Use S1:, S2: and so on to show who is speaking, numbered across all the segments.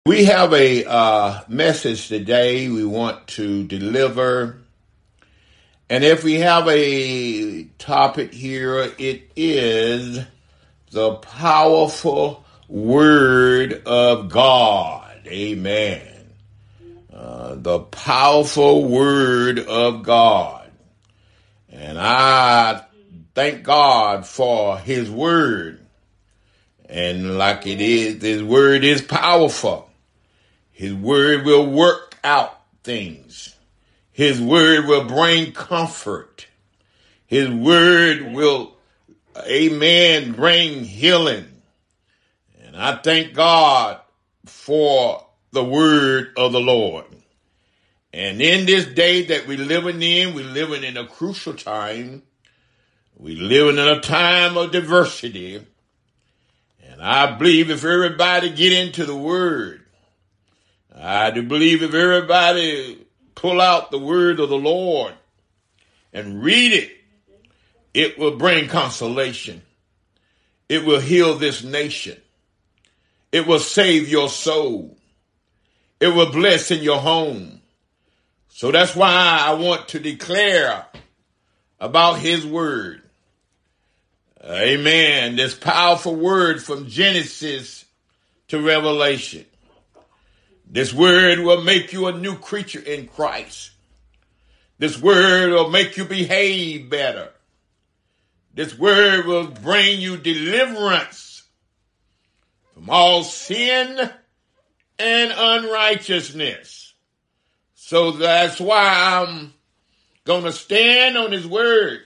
S1: We have a message today we want to deliver. And if we have a topic here, it is the powerful Word of God. Amen. The powerful Word of God. And I thank God for His Word. And like it is, His Word is powerful. His Word will work out things. His Word will bring comfort. His Word will, amen, bring healing. And I thank God for the Word of the Lord. And in this day that we're living in a crucial time. We're living in a time of diversity. And I believe if everybody get into the Word, I do believe if everybody pull out the Word of the Lord and read it, it will bring consolation. It will heal this nation. It will save your soul. It will bless in your home. So that's why I want to declare about His Word. Amen. This powerful Word from Genesis to Revelation. This Word will make you a new creature in Christ. This Word will make you behave better. This Word will bring you deliverance from all sin and unrighteousness. So that's why I'm going to stand on His Word.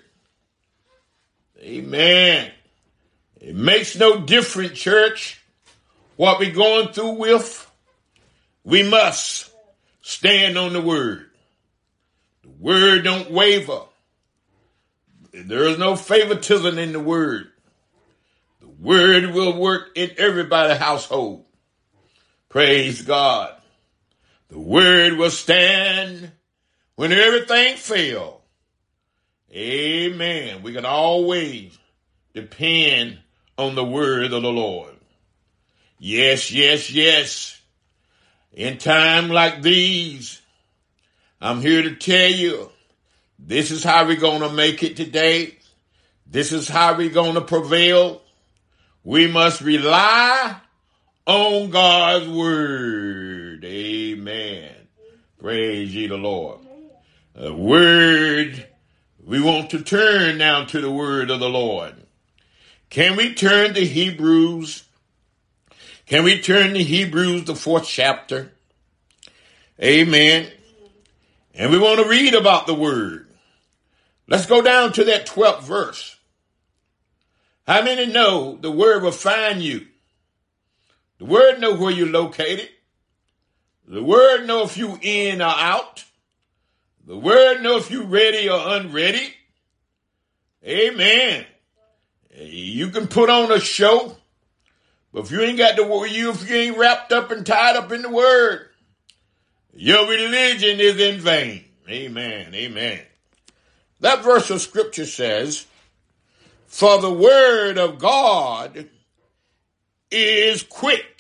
S1: Amen. It makes no difference, church, what we're going through with. We must stand on the Word. The Word don't waver. There is no favoritism in the Word. The Word will work in everybody's household. Praise God. The Word will stand when everything fails. Amen. We can always depend on the Word of the Lord. Yes, yes, yes. In times like these, I'm here to tell you, this is how we're going to make it today. This is how we're going to prevail. We must rely on God's Word. Amen. Praise ye the Lord. The Word, we want to turn now to the Word of the Lord. Can we turn to Hebrews? Can we turn to Hebrews, the 4th chapter? Amen. And we want to read about the Word. Let's go down to that 12th verse. How many know the Word will find you? The Word know where you're located. The Word know if you in or out. The Word know if you ready or unready. Amen. You can put on a show, but if you ain't got if you ain't wrapped up and tied up in the Word, your religion is in vain. Amen. Amen. That verse of scripture says, "For the Word of God is quick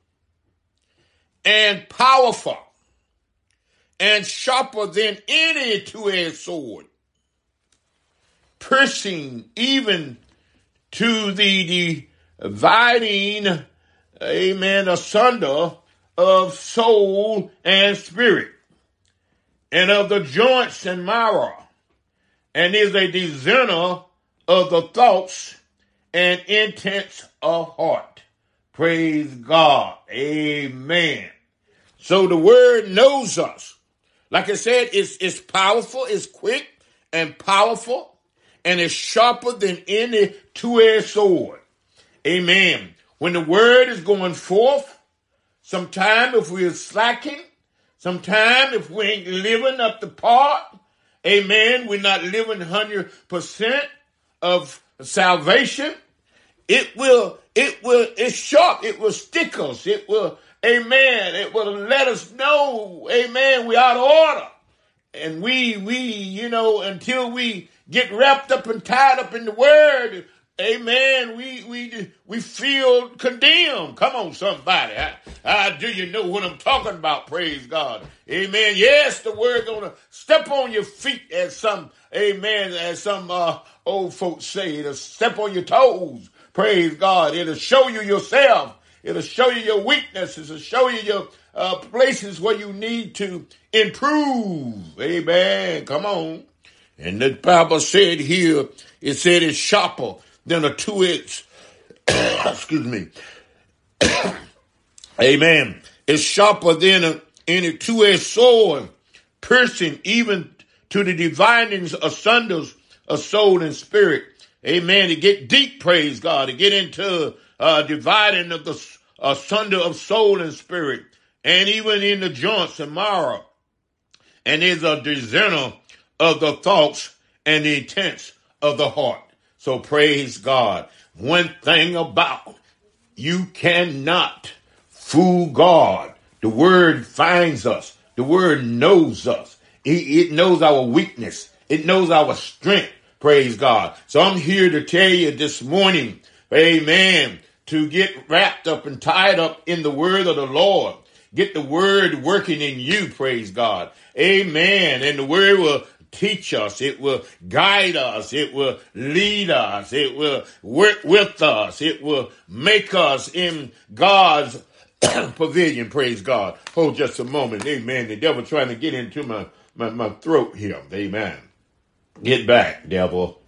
S1: and powerful and sharper than any two-edged sword, piercing even to the dividing, amen, asunder of soul and spirit, and of the joints and marrow, and is a discerner of the thoughts and intents of heart." Praise God. Amen. So the Word knows us. Like I said, it's powerful, it's quick and powerful, and it's sharper than any two-edged sword. Amen. When the Word is going forth, sometime if we're slacking, sometime if we ain't living up to part, amen, we're not living 100% of salvation, it's sharp, it will stick us, it will, amen, it will let us know, amen, we out of order. And we, until we get wrapped up and tied up in the Word, amen, we feel condemned. Come on, somebody. Do you know what I'm talking about? Praise God. Amen. Yes, the word gonna step on your feet as some, amen, as some old folks say. It'll step on your toes. Praise God. It'll show you yourself. It'll show you your weaknesses. It'll show you your places where you need to improve. Amen. Come on. And the Bible said here, it said it's sharper than a two-edged, excuse me. Amen. It's sharper than any two-edged sword, piercing even to the dividings asunder of soul and spirit. Amen. To get deep, praise God. To get into dividing of the asunder of soul and spirit, and even in the joints and marrow. And is a discerner of the thoughts and the intents of the heart. So praise God. One thing about you cannot fool God. The word finds us. The word knows us. It knows our weakness. It knows our strength. Praise God. So I'm here to tell you this morning, amen, to get wrapped up and tied up in the word of the Lord. Get the word working in you, praise God. Amen. And the word will teach us. It will guide us. It will lead us. It will work with us. It will make us in God's pavilion, praise God. Hold just a moment. Amen. The devil trying to get into my throat here. Amen. Get back, devil.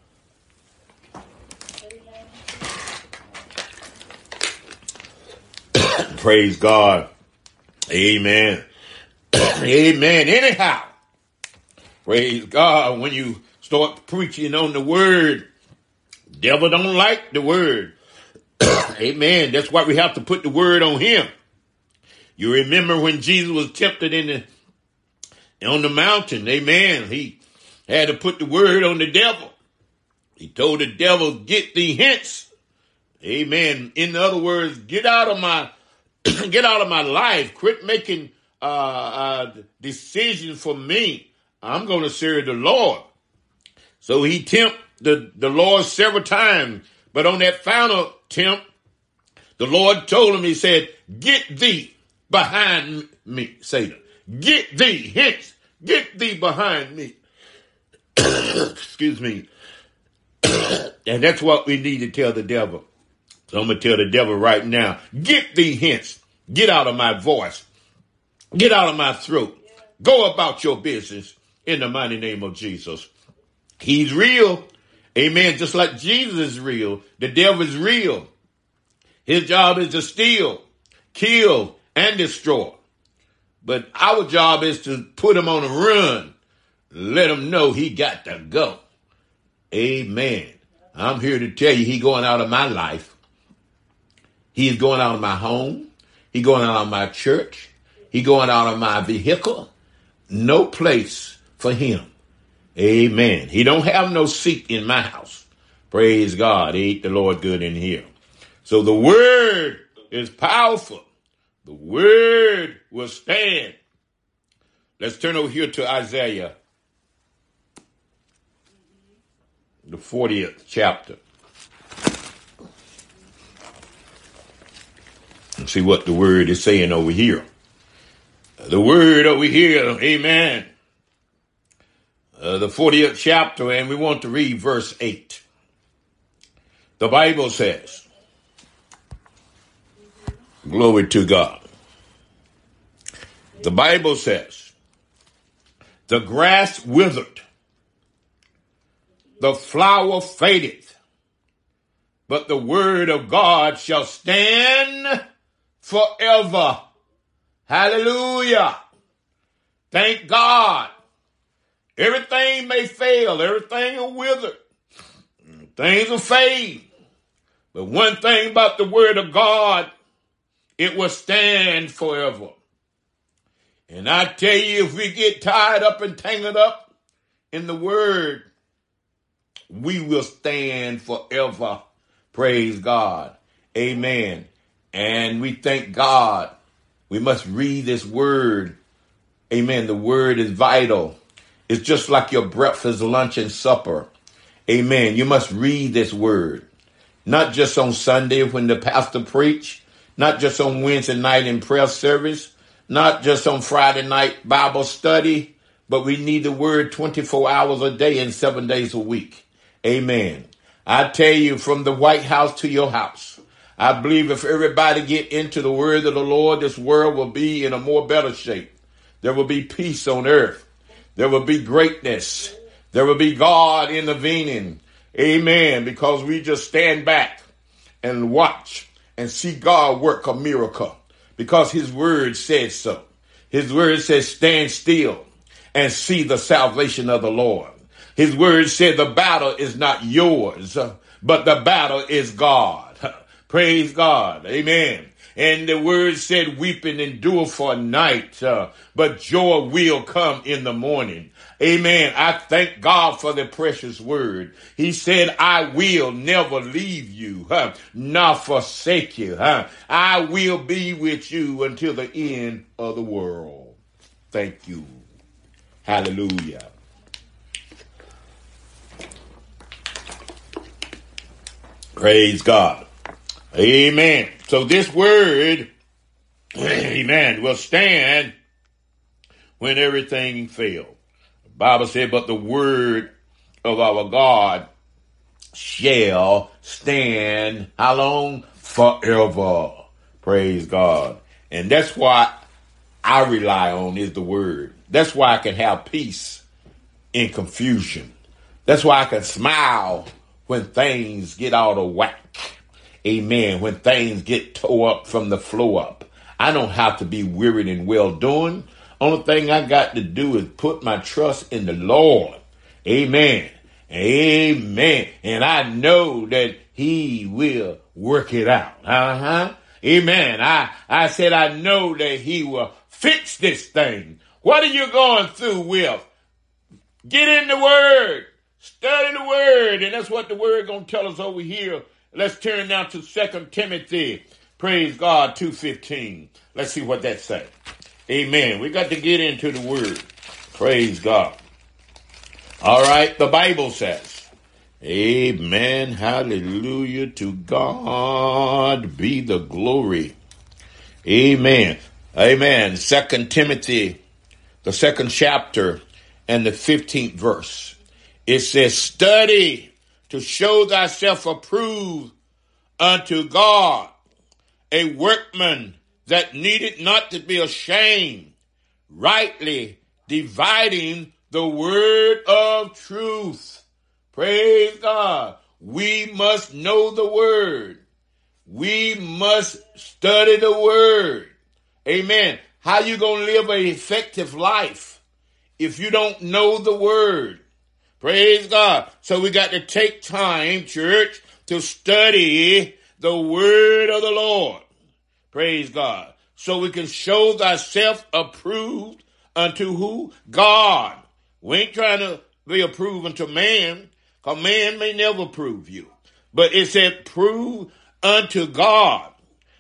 S1: Praise God. Amen. Amen. Anyhow, praise God. When you start preaching on the word, devil don't like the word. Amen. That's why we have to put the word on him. You remember when Jesus was tempted on the mountain. Amen. He had to put the word on the devil. He told the devil, get thee hence. Amen. In other words, get out of my life. Quit making decisions for me. I'm going to serve the Lord. So he tempted the Lord several times. But on that final tempt, the Lord told him, he said, get thee behind me, Satan. Get thee hence. Get thee behind me. Excuse me. And that's what we need to tell the devil. So I'm going to tell the devil right now, get thee hence. Get out of my voice. Get out of my throat. Go about your business in the mighty name of Jesus. He's real. Amen. Just like Jesus is real, the devil is real. His job is to steal, kill, and destroy. But our job is to put him on a run. Let him know he got to go. Amen. I'm here to tell you, he's going out of my life. He's going out of my home. He's going out of my church. He's going out of my vehicle. No place for him. Amen. He don't have no seat in my house. Praise God. Ain't the Lord good in here. So the word is powerful. The word will stand. Let's turn over here to Isaiah, the 40th chapter. And see what the word is saying over here. The word over here, amen. The 40th chapter, and we want to read verse 8. The Bible says, glory to God. The Bible says, the grass withered, the flower fadeth, but the word of God shall stand forever. Hallelujah. Thank God. Everything may fail. Everything will wither. Things will fade. But one thing about the word of God, it will stand forever. And I tell you, if we get tied up and tangled up in the word, we will stand forever. Praise God. Amen. And we thank God. We must read this word. Amen. The word is vital. It's just like your breakfast, lunch, and supper. Amen. You must read this word. not just on Sunday when the pastor preach, not just on Wednesday night in prayer service, not just on Friday night Bible study, but we need the word 24 hours a day and 7 days a week. Amen. I tell you, from the White House to your house, I believe if everybody get into the word of the Lord, this world will be in a more better shape. There will be peace on earth. There will be greatness. There will be God intervening. Amen. Because we just stand back and watch and see God work a miracle. Because his word says so. His word says, stand still and see the salvation of the Lord. His word said the battle is not yours, but the battle is God. Praise God. Amen. And the word said, weeping endure for a night, but joy will come in the morning. Amen. I thank God for the precious word. He said, I will never leave you, nor forsake you. I will be with you until the end of the world. Thank you. Hallelujah. Praise God. Amen. So this word, amen, will stand when everything fails. The Bible said, but the word of our God shall stand, how long? Forever. Praise God. And that's why I rely on is the word. That's why I can have peace in confusion. That's why I can smile when things get out of whack. Amen. When things get tore up from the flow up. I don't have to be wearied and well doing. Only thing I got to do is put my trust in the Lord. Amen. Amen. And I know that he will work it out. Amen. I said I know that he will fix this thing. What are you going through with? Get in the word. Study the word. And that's what the word going to tell us over here. Let's turn now to 2 Timothy, praise God, 2:15. Let's see what that says. Amen. We got to get into the word. Praise God. All right, the Bible says, amen, hallelujah, to God be the glory. Amen. Amen. 2 Timothy, the 2nd chapter and the 15th verse. It says, study to show thyself approved unto God, a workman that needed not to be ashamed, rightly dividing the word of truth. Praise God. We must know the word. We must study the word. Amen. How you going to live an effective life if you don't know the word? Praise God. So we got to take time, church, to study the word of the Lord. Praise God. So we can show thyself approved unto who? God. We ain't trying to be approved unto man, because man may never prove you. But it said, prove unto God,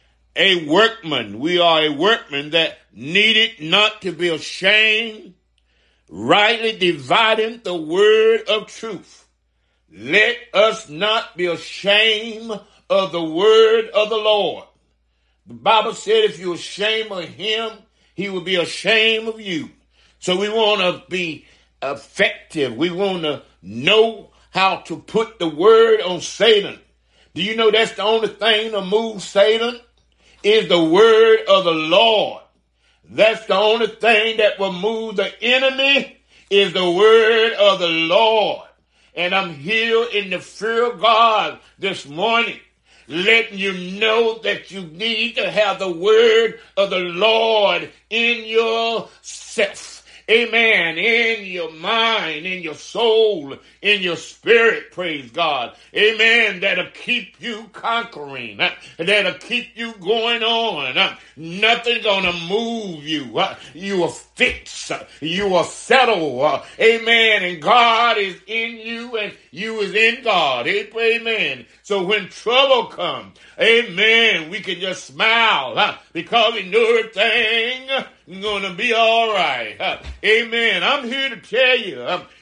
S1: a workman. We are a workman that needed not to be ashamed, rightly dividing the word of truth. Let us not be ashamed of the word of the Lord. The Bible said if you're ashamed of him, he will be ashamed of you. So we want to be effective. We want to know how to put the word on Satan. Do you know that's the only thing to move Satan? Is the word of the Lord. That's the only thing that will move the enemy is the word of the Lord. And I'm here in the fear of God this morning, letting you know that you need to have the word of the Lord in yourself. Amen. In your mind, in your soul, in your spirit, praise God. Amen. That'll keep you conquering. That'll keep you going on. Nothing gonna move you. You will fix. You will settle. Amen. And God is in you and you is in God. Amen. So when trouble comes, amen, we can just smile because we know everything gonna be all right. Amen. I'm here to tell you,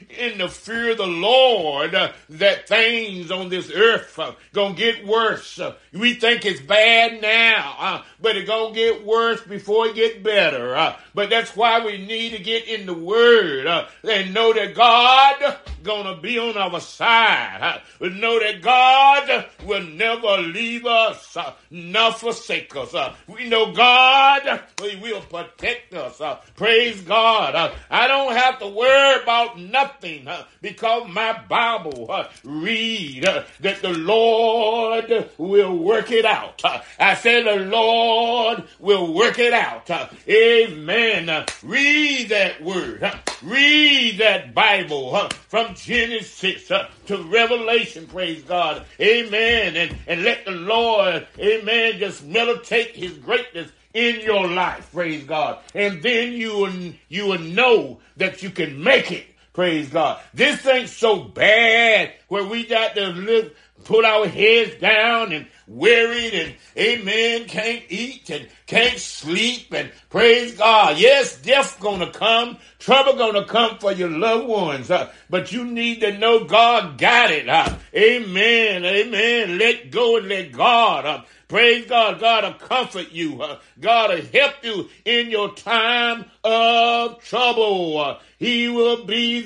S1: in the fear of the Lord that things on this earth gonna get worse. We think it's bad now, but it's gonna get worse before it get better. But that's why we need to get in the Word and know that God gonna be on our side. We know that God will never leave us, nor forsake us. We know God will protect us. Praise God. I don't have to worry about nothing because my Bible read that the Lord will work it out. I said the Lord will work it out. Amen. Read that word. Read that Bible from Genesis to Revelation. Praise God. Amen. And let the Lord, amen, just meditate his greatness in your life. Praise God. And then you will know that you can make it. Praise God. This ain't so bad where we got to live, put our heads down and worried and, amen, can't eat and can't sleep and praise God. Yes, death gonna come, trouble gonna come for your loved ones, but you need to know God got it. Amen, amen. Let go and let God. Praise God. God will comfort you. God will help you in your time of trouble. He will be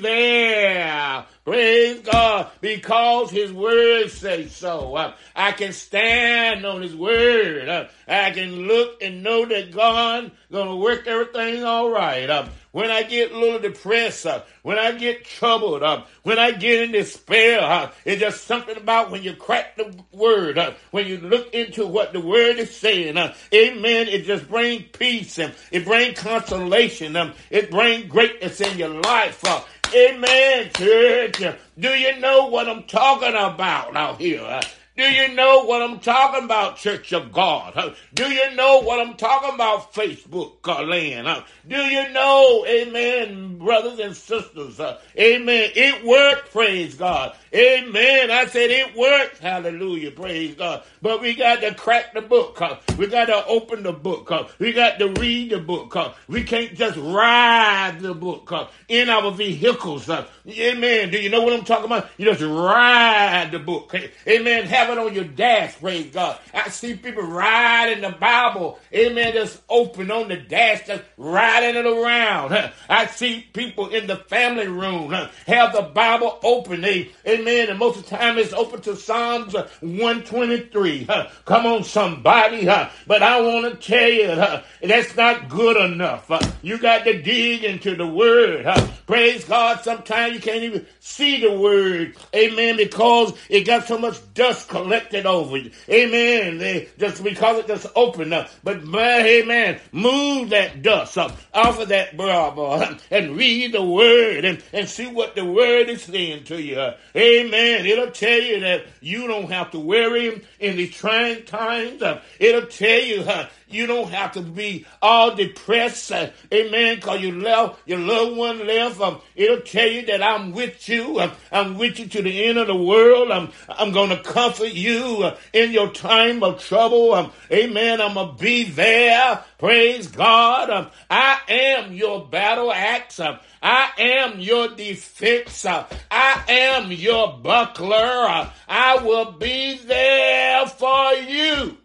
S1: there. Praise God. Because his word says so. I can stand on his word. I can look and know that God gonna work everything all right. When I get a little depressed, when I get troubled, when I get in despair, it's just something about when you crack the word, when you look into what the word is saying, amen, it just brings peace, and it brings consolation, it brings greatness in your life. Amen, church. Do you know what I'm talking about out here? Do you know what I'm talking about, Church of God? Do you know what I'm talking about, Facebook land? Do you know, amen, brothers and sisters? Amen. It worked, praise God. Amen. I said it worked. Hallelujah, praise God. But we got to crack the book. We got to open the book. We got to read the book. We can't just ride the book in our vehicles. Amen. Do you know what I'm talking about? You just ride the book. Amen. Have it on your dash, praise God. I see people riding the Bible. Amen. Just open on the dash, just riding it around. I see people in the family room have the Bible open. Amen. And most of the time it's open to Psalms 123. Come on, somebody. But I want to tell you, that's not good enough. You got to dig into the word. Praise God. Sometimes you can't even see the word. Amen. Because it got so much dust collected over you. Amen. Just because it just opened up. But amen. Move that dust up off of that Bible and read the word and see what the word is saying to you. Amen. It'll tell you that you don't have to worry in these trying times. It'll tell you you don't have to be all depressed. Amen. Because your loved one left. It'll tell you that I'm with you. I'm with you to the end of the world. I'm going to comfort you in your time of trouble. Amen. I'm going to be there. Praise God. I am your battle axe. I am your defense. I am your buckler. I will be there for you.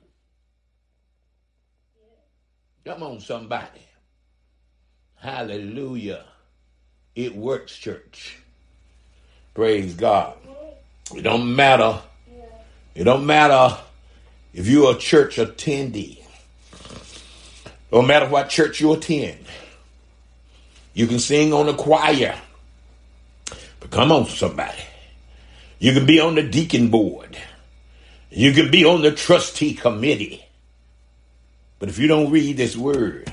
S1: Come on, somebody. Hallelujah. It works, church. Praise God. It don't matter. It don't matter if you're a church attendee. No matter what church you attend. You can sing on the choir. But come on, somebody. You can be on the deacon board. You can be on the trustee committee. But if you don't read this word,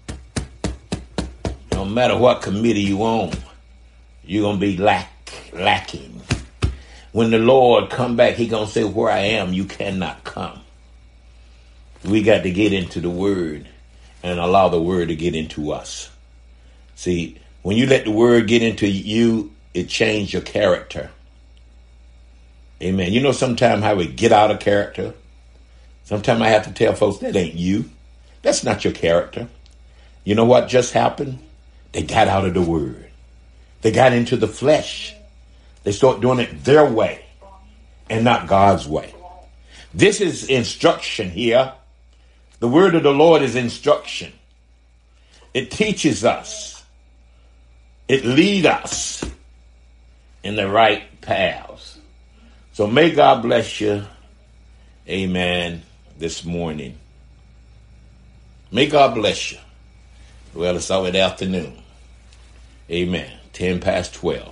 S1: no matter what committee you on, you're going to be lacking. When the Lord come back, he going to say, where I am, you cannot come. We got to get into the word and allow the word to get into us. See, when you let the word get into you, it changes your character. Amen. You know sometimes how we get out of character? Sometimes I have to tell folks, that ain't you. That's not your character. You know what just happened? They got out of the word. They got into the flesh. They start doing it their way and not God's way. This is instruction here. The word of the Lord is instruction. It teaches us. It leads us in the right paths. So may God bless you. Amen. This morning. May God bless you. Well, it's already afternoon. Amen. 10 past 12.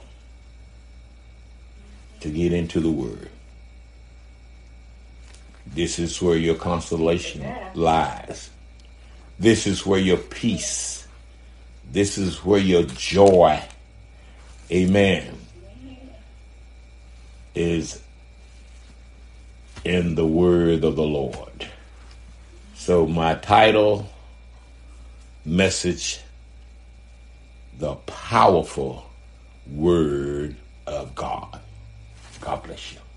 S1: To get into the word. This is where your consolation lies. This is where your peace. This is where your joy, amen, is in the word of the Lord. So my title, message, the powerful word of God. God bless you.